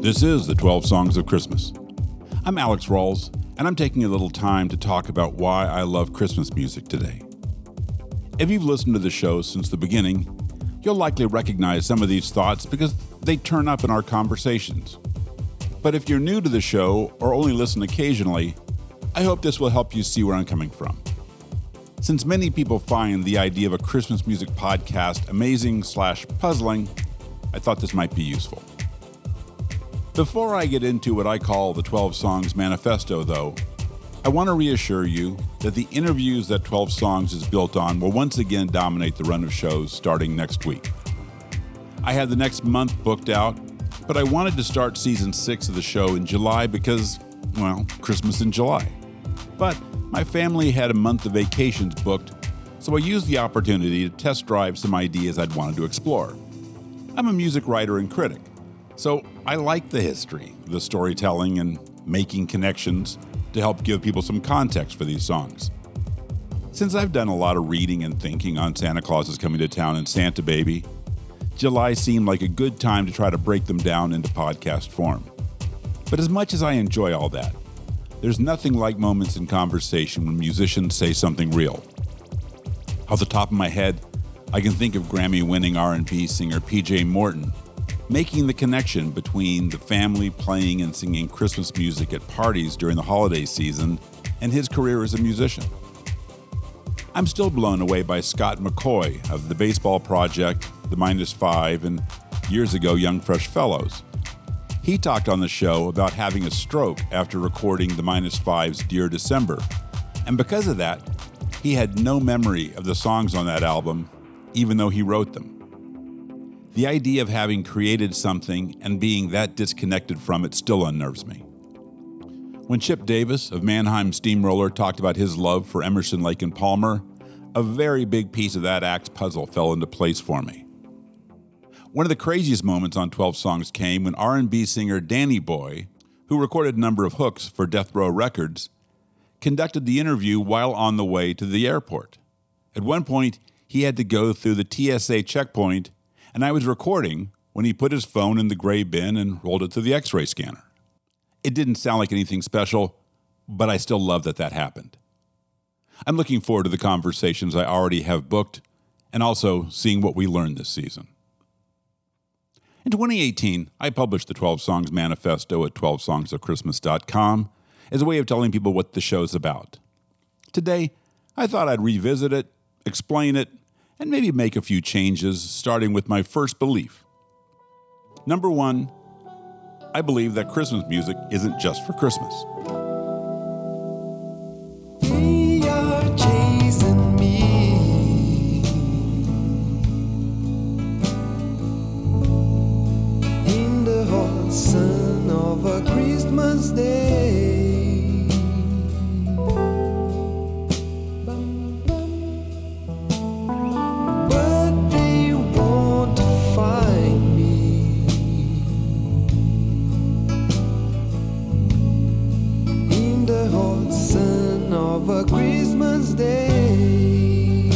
This is the 12 Songs of Christmas. I'm Alex Rawls, and I'm taking a little time to talk about why I love Christmas music today. If you've listened to the show since the beginning, you'll likely recognize some of these thoughts because they turn up in our conversations. But if you're new to the show or only listen occasionally, I hope this will help you see where I'm coming from. Since many people find the idea of a Christmas music podcast amazing/puzzling, I thought this might be useful. Before I get into what I call the 12 Songs Manifesto, though, I want to reassure you that the interviews that 12 Songs is built on will once again dominate the run of shows starting next week. I had the next month booked out, but I wanted to start season 6 of the show in July because, well, Christmas in July. But my family had a month of vacations booked, so I used the opportunity to test drive some ideas I'd wanted to explore. I'm a music writer and critic, so I like the history, the storytelling, and making connections to help give people some context for these songs. Since I've done a lot of reading and thinking on Santa Claus is Coming to Town and Santa Baby, July seemed like a good time to try to break them down into podcast form. But as much as I enjoy all that, there's nothing like moments in conversation when musicians say something real. Off the top of my head, I can think of Grammy-winning R&B singer P.J. Morton making the connection between the family playing and singing Christmas music at parties during the holiday season and his career as a musician. I'm still blown away by Scott McCaughey of the Baseball Project, the Minus Five, and years ago Young Fresh Fellows. He talked on the show about having a stroke after recording the Minus Five's Dear December, and because of that, he had no memory of the songs on that album, even though he wrote them. The idea of having created something and being that disconnected from it still unnerves me. When Chip Davis of Mannheim Steamroller talked about his love for Emerson, Lake and Palmer, a very big piece of that act's puzzle fell into place for me. One of the craziest moments on 12 Songs came when R&B singer Danny Boy, who recorded a number of hooks for Death Row Records, conducted the interview while on the way to the airport. At one point, he had to go through the TSA checkpoint, and I was recording when he put his phone in the gray bin and rolled it through the X-ray scanner. It didn't sound like anything special, but I still love that happened. I'm looking forward to the conversations I already have booked and also seeing what we learn this season. In 2018, I published the 12 Songs Manifesto at 12songsofchristmas.com as a way of telling people what the show's about. Today, I thought I'd revisit it, explain it, and maybe make a few changes, starting with my first belief. Number one, I believe that Christmas music isn't just for Christmas. They are chasing me in the hot sun of a Christmas day. But they want to find me in the hot sun of a Christmas day.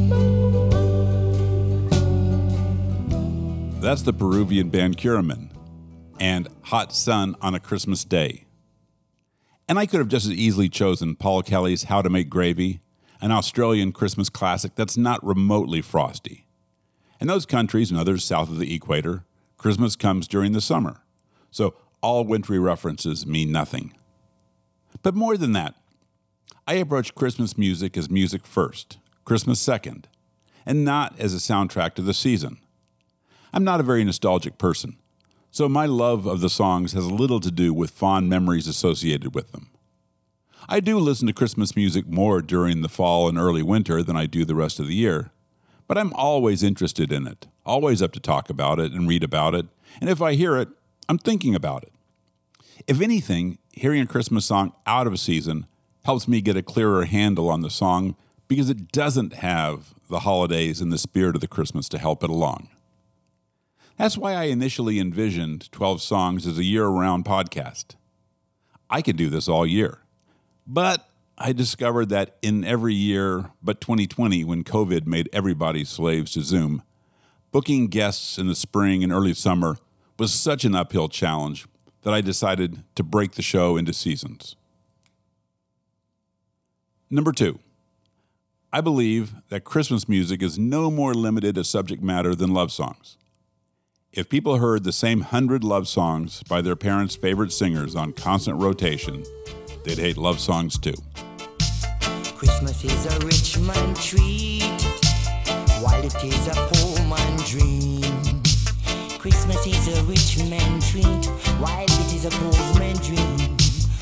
That's the Peruvian band Curaman and Hot Sun on a Christmas Day. And I could have just as easily chosen Paul Kelly's How to Make Gravy, an Australian Christmas classic that's not remotely frosty. In those countries and others south of the equator, Christmas comes during the summer, so all wintry references mean nothing. But more than that, I approach Christmas music as music first, Christmas second, and not as a soundtrack to the season. I'm not a very nostalgic person, so my love of the songs has little to do with fond memories associated with them. I do listen to Christmas music more during the fall and early winter than I do the rest of the year, but I'm always interested in it, always up to talk about it and read about it, and if I hear it, I'm thinking about it. If anything, hearing a Christmas song out of season helps me get a clearer handle on the song because it doesn't have the holidays and the spirit of the Christmas to help it along. That's why I initially envisioned 12 Songs as a year-round podcast. I could do this all year. But I discovered that in every year but 2020, when COVID made everybody slaves to Zoom, booking guests in the spring and early summer was such an uphill challenge that I decided to break the show into seasons. Number 2, I believe that Christmas music is no more limited a subject matter than love songs. If people heard the same 100 love songs by their parents' favorite singers on constant rotation, they'd hate love songs too. Christmas is a rich man treat, while it is a poor man dream. Christmas is a rich man treat, while it is a poor man dream.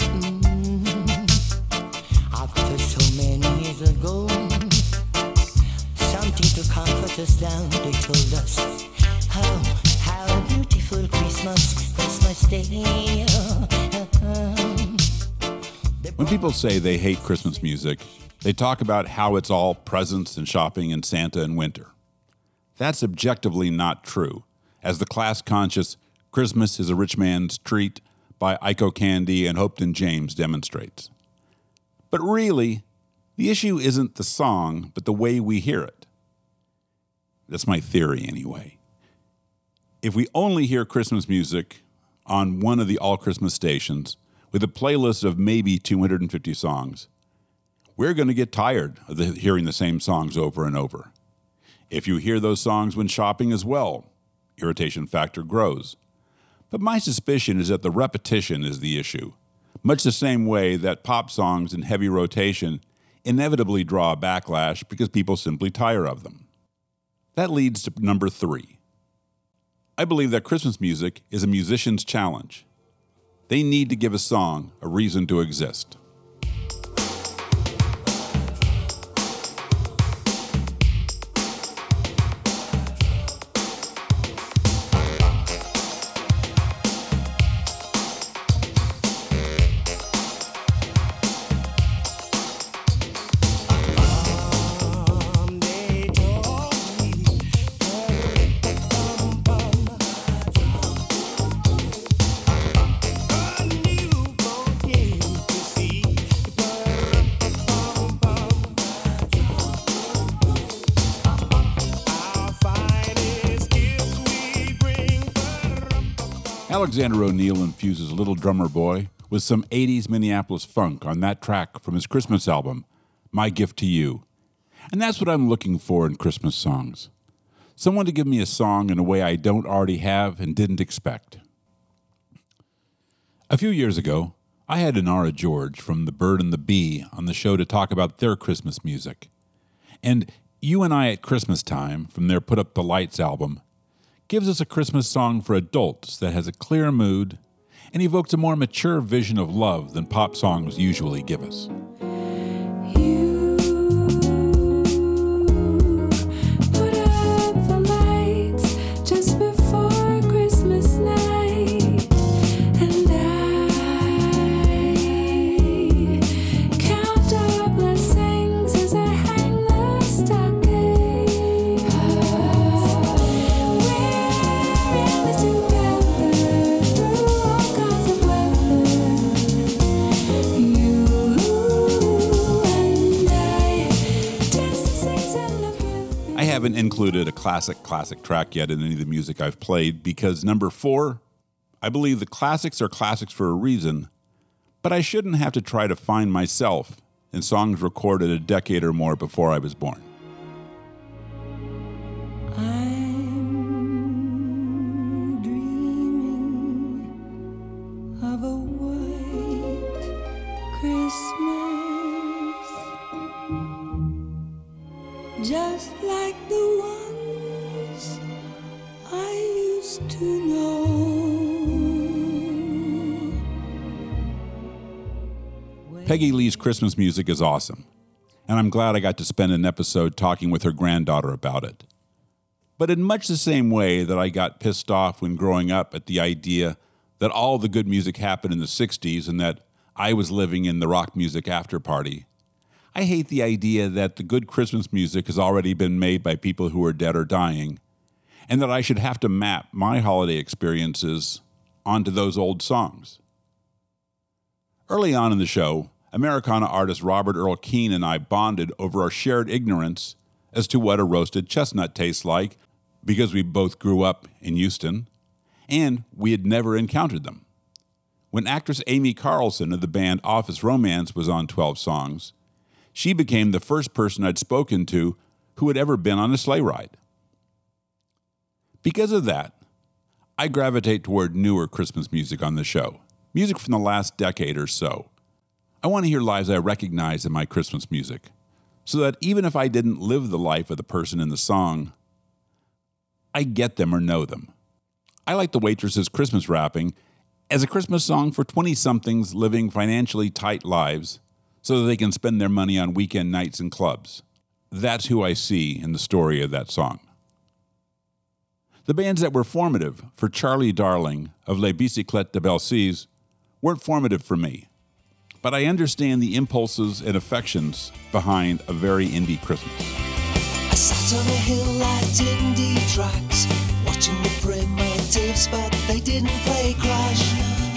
After so many years ago, something to comfort us down, they told us how beautiful Christmas Day. When people say they hate Christmas music, they talk about how it's all presents and shopping and Santa and winter. That's objectively not true, as the class-conscious Christmas is a Rich Man's Treat by Iko Candy and Hopeton James demonstrates. But really, the issue isn't the song, but the way we hear it. That's my theory anyway. If we only hear Christmas music on one of the all-Christmas stations with a playlist of maybe 250 songs, we're going to get tired of hearing the same songs over and over. If you hear those songs when shopping as well, irritation factor grows. But my suspicion is that the repetition is the issue, much the same way that pop songs in heavy rotation inevitably draw a backlash because people simply tire of them. That leads to number 3. I believe that Christmas music is a musician's challenge. They need to give a song a reason to exist. Alexander O'Neal infuses Little Drummer Boy with some 80s Minneapolis funk on that track from his Christmas album, My Gift to You. And that's what I'm looking for in Christmas songs. Someone to give me a song in a way I don't already have and didn't expect. A few years ago, I had Inara George from The Bird and the Bee on the show to talk about their Christmas music. And You and I at Christmas Time, from their Put Up the Lights album, gives us a Christmas song for adults that has a clear mood and evokes a more mature vision of love than pop songs usually give us. I haven't included a classic track yet in any of the music I've played because number 4, I believe the classics are classics for a reason, but I shouldn't have to try to find myself in songs recorded a decade or more before I was born. I'm dreaming of a white Christmas, just like the ones I used to know. Peggy Lee's Christmas music is awesome, and I'm glad I got to spend an episode talking with her granddaughter about it. But in much the same way that I got pissed off when growing up at the idea that all the good music happened in the 60s and that I was living in the rock music after party, I hate the idea that the good Christmas music has already been made by people who are dead or dying, and that I should have to map my holiday experiences onto those old songs. Early on in the show, Americana artist Robert Earl Keen and I bonded over our shared ignorance as to what a roasted chestnut tastes like because we both grew up in Houston, and we had never encountered them. When actress Amy Carlson of the band Office Romance was on 12 Songs, she became the first person I'd spoken to who had ever been on a sleigh ride. Because of that, I gravitate toward newer Christmas music on the show, music from the last decade or so. I want to hear lives I recognize in my Christmas music, so that even if I didn't live the life of the person in the song, I get them or know them. I like The Waitress's Christmas Wrapping as a Christmas song for 20-somethings living financially tight lives so that they can spend their money on weekend nights and clubs. That's who I see in the story of that song. The bands that were formative for Charlie Darling of Les Bicyclettes de Belsize weren't formative for me, but I understand the impulses and affections behind a very indie Christmas. I sat on a hill at indie tracks, watching the primitives, but they didn't play Crash.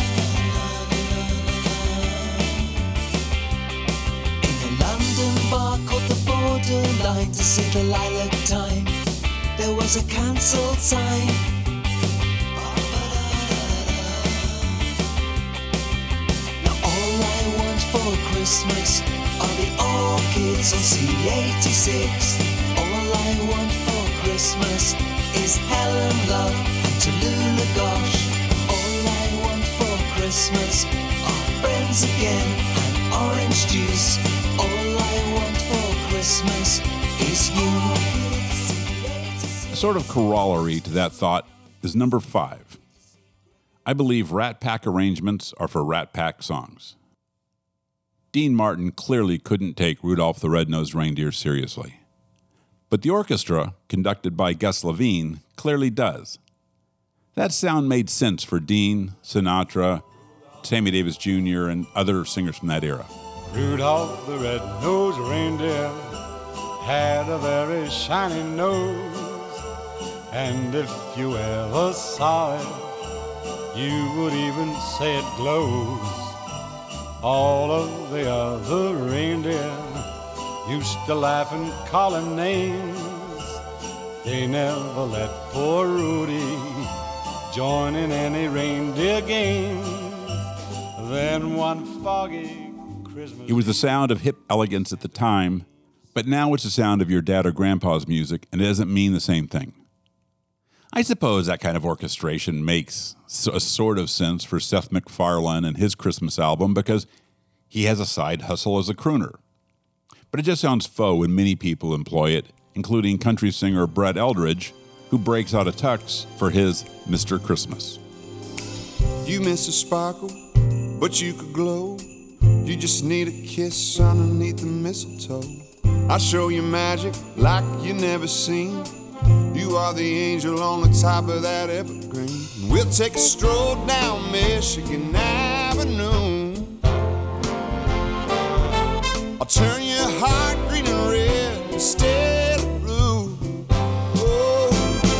In a London bar called the Borderline, to see the Lilac Time, there was a cancelled sign. Now all I want for Christmas are the orchids on C86. All I want for Christmas is Helen Love and Tallulah Gosh. All I want for Christmas are friends again and orange juice. All I want for Christmas is you. A sort of corollary to that thought is number 5. I believe Rat Pack arrangements are for Rat Pack songs. Dean Martin clearly couldn't take Rudolph the Red-Nosed Reindeer seriously. But the orchestra, conducted by Gus Levine, clearly does. That sound made sense for Dean, Sinatra, Sammy Davis Jr., and other singers from that era. Rudolph the red-nosed reindeer had a very shiny nose, and if you ever saw it, you would even say it glows. All of the other reindeer used to laugh and call him names. They never let poor Rudy join in any reindeer games. Then one foggy Christmas... It was the sound of hip elegance at the time, but now it's the sound of your dad or grandpa's music, and it doesn't mean the same thing. I suppose that kind of orchestration makes a sort of sense for Seth MacFarlane and his Christmas album because he has a side hustle as a crooner. But it just sounds faux when many people employ it, including country singer Brett Eldridge, who breaks out a tux for his Mr. Christmas. You miss a sparkle, but you could glow. You just need a kiss underneath the mistletoe. I'll show you magic like you never seen. You are the angel on the top of that evergreen. We'll take a stroll down Michigan Avenue. I'll turn your heart green and red instead of blue. Oh,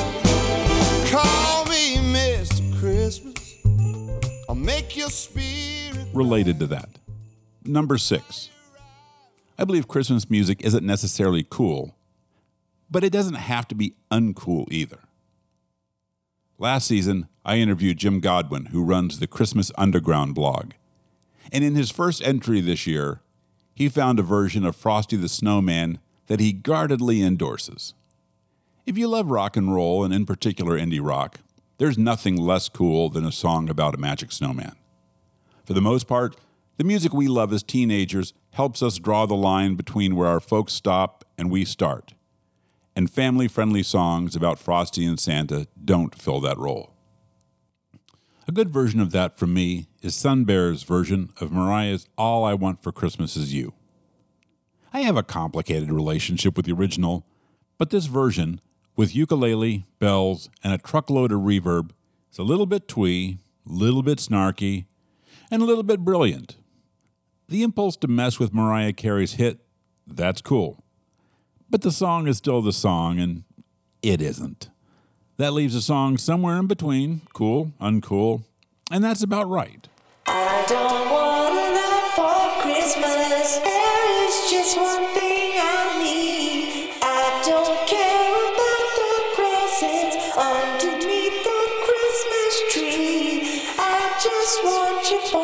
call me Mr. Christmas. I'll make your spirit Related to that. Number 6. I believe Christmas music isn't necessarily cool, but it doesn't have to be uncool either. Last season, I interviewed Jim Godwin, who runs the Christmas Underground blog. And in his first entry this year, he found a version of Frosty the Snowman that he guardedly endorses. If you love rock and roll, and in particular indie rock, there's nothing less cool than a song about a magic snowman. For the most part, the music we love as teenagers helps us draw the line between where our folks stop and we start. And family-friendly songs about Frosty and Santa don't fill that role. A good version of that for me is Sun Bear's version of Mariah's All I Want for Christmas Is You. I have a complicated relationship with the original, but this version, with ukulele, bells, and a truckload of reverb, is a little bit twee, a little bit snarky, and a little bit brilliant. The impulse to mess with Mariah Carey's hit, that's cool. But the song is still the song, and it isn't. That leaves the song somewhere in between, cool, uncool, and that's about right. I don't want a lot for Christmas. There is just one thing I need. I don't care about the presents underneath the Christmas tree. I just want you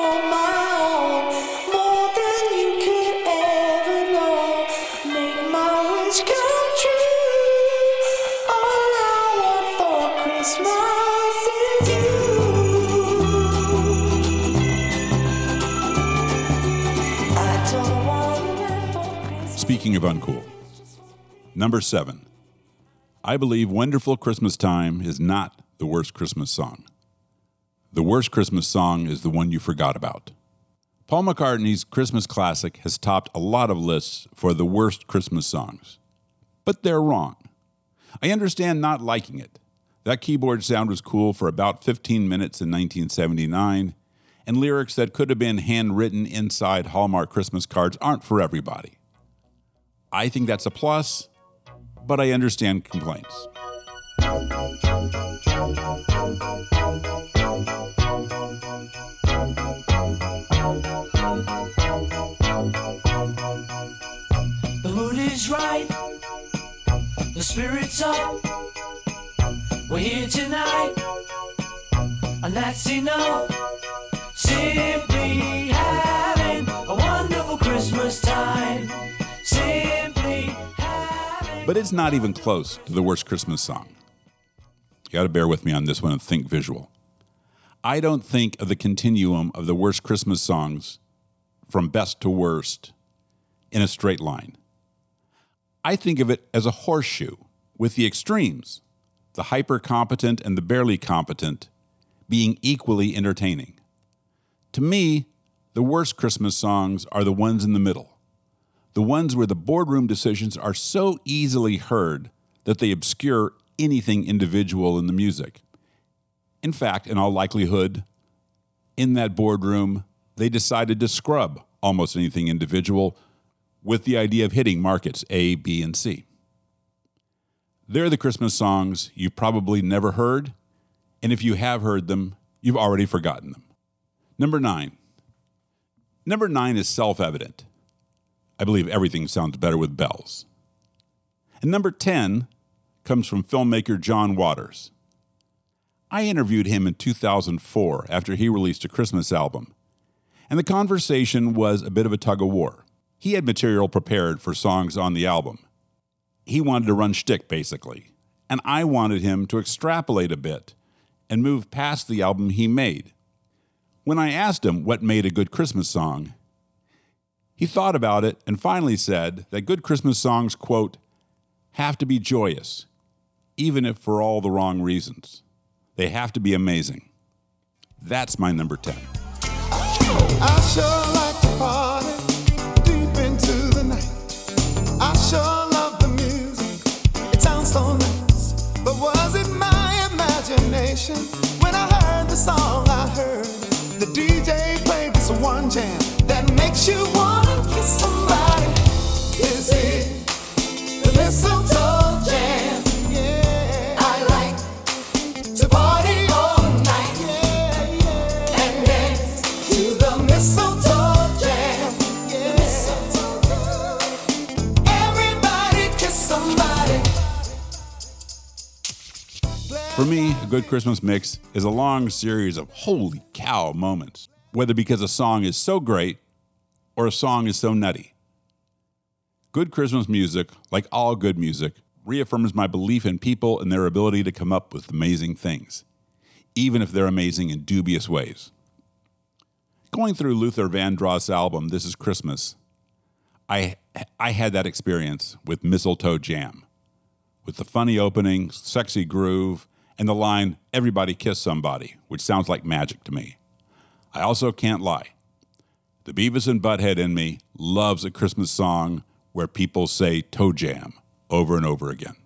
uncool. Number 7. I believe Wonderful Christmas Time is not the worst Christmas song. The worst Christmas song is the one you forgot about. Paul McCartney's Christmas classic has topped a lot of lists for the worst Christmas songs. But they're wrong. I understand not liking it. That keyboard sound was cool for about 15 minutes in 1979, and lyrics that could have been handwritten inside Hallmark Christmas cards aren't for everybody. I think that's a plus, but I understand complaints. The mood is right, the spirit's up. We're here tonight, and that's enough. Simply having a wonderful Christmas time. Simply having. But it's not even close to the worst Christmas song. You got to bear with me on this one and think visual. I don't think of the continuum of the worst Christmas songs from best to worst in a straight line. I think of it as a horseshoe with the extremes, the hyper-competent and the barely competent, being equally entertaining. To me, the worst Christmas songs are the ones in the middle, the ones where the boardroom decisions are so easily heard that they obscure anything individual in the music. In fact, in all likelihood, in that boardroom, they decided to scrub almost anything individual with the idea of hitting markets A, B, and C. They're the Christmas songs you probably never heard, and if you have heard them, you've already forgotten them. Number 9. Number 9 is self-evident. I believe everything sounds better with bells. And number 10 comes from filmmaker John Waters. I interviewed him in 2004 after he released a Christmas album, and the conversation was a bit of a tug-of-war. He had material prepared for songs on the album. He wanted to run shtick, basically, and I wanted him to extrapolate a bit and move past the album he made. When I asked him what made a good Christmas song, he thought about it and finally said that good Christmas songs, quote, have to be joyous, even if for all the wrong reasons. They have to be amazing. That's my number 10. I sure like to party deep into the night. I sure love the music, it sounds so nice. But was it my imagination when I heard the song I heard? The DJ played this one jam that makes you wanna kiss somebody. Is it the mistletoe jam? Yeah, I like to party all night. Yeah, yeah, and dance to the mistletoe jam. Yeah, everybody kiss somebody. For me, a good Christmas mix is a long series of holy cow moments, whether because a song is so great or a song is so nutty. Good Christmas music, like all good music, reaffirms my belief in people and their ability to come up with amazing things, even if they're amazing in dubious ways. Going through Luther Vandross's album, This Is Christmas, I had that experience with Mistletoe Jam, with the funny opening, sexy groove, and the line, everybody kiss somebody, which sounds like magic to me. I also can't lie. The Beavis and Butthead in me loves a Christmas song where people say toe jam over and over again.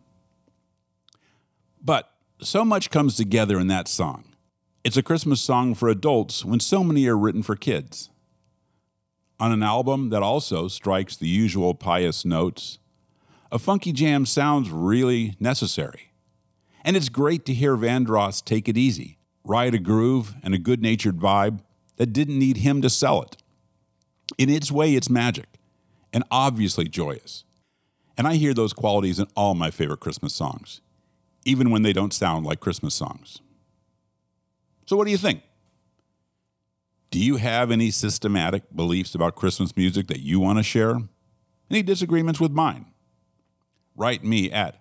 But so much comes together in that song. It's a Christmas song for adults when so many are written for kids. On an album that also strikes the usual pious notes, a funky jam sounds really necessary. And it's great to hear Vandross take it easy, ride a groove and a good-natured vibe that didn't need him to sell it. In its way, it's magic, and obviously joyous. And I hear those qualities in all my favorite Christmas songs, even when they don't sound like Christmas songs. So what do you think? Do you have any systematic beliefs about Christmas music that you want to share? Any disagreements with mine? Write me at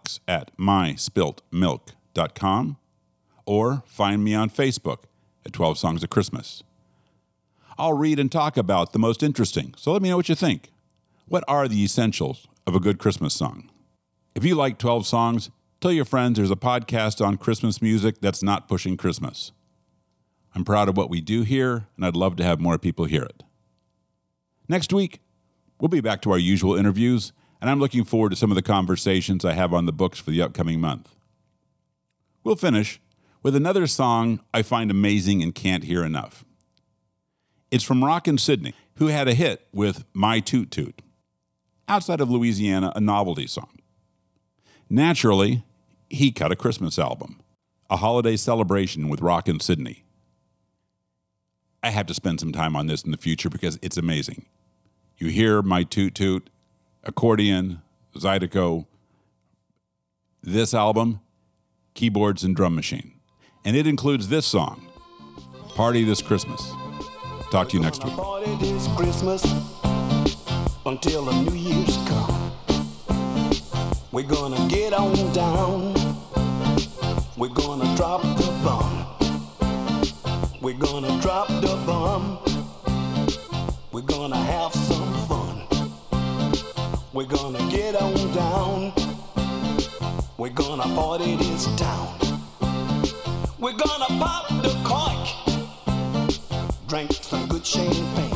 alex@myspiltmilk.com or find me on Facebook at 12 Songs of Christmas. I'll read and talk about the most interesting, so let me know what you think. What are the essentials of a good Christmas song? If you like 12 songs, tell your friends there's a podcast on Christmas music that's not pushing Christmas. I'm proud of what we do here, and I'd love to have more people hear it. Next week, we'll be back to our usual interviews, and I'm looking forward to some of the conversations I have on the books for the upcoming month. We'll finish with another song I find amazing and can't hear enough. It's from Rockin' Sidney, who had a hit with My Toot Toot. Outside of Louisiana, a novelty song. Naturally, he cut a Christmas album, a holiday celebration with Rockin' Sidney. I have to spend some time on this in the future because it's amazing. You hear My Toot Toot, accordion, Zydeco, this album, keyboards and drum machine. And it includes this song, Party This Christmas. Talk to you next week. Party this Christmas until the New Year's come. We're gonna get on down. We're gonna drop the bomb. We're gonna drop the bomb. We're gonna have some fun. We're gonna get on down. We're gonna party this town. We're gonna pop the cork. Drink some good champagne.